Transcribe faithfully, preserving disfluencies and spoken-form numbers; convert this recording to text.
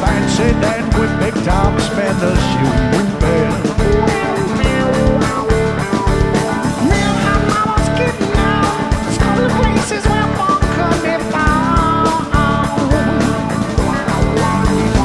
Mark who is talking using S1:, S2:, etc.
S1: fancy that with big top spenders shooting bed.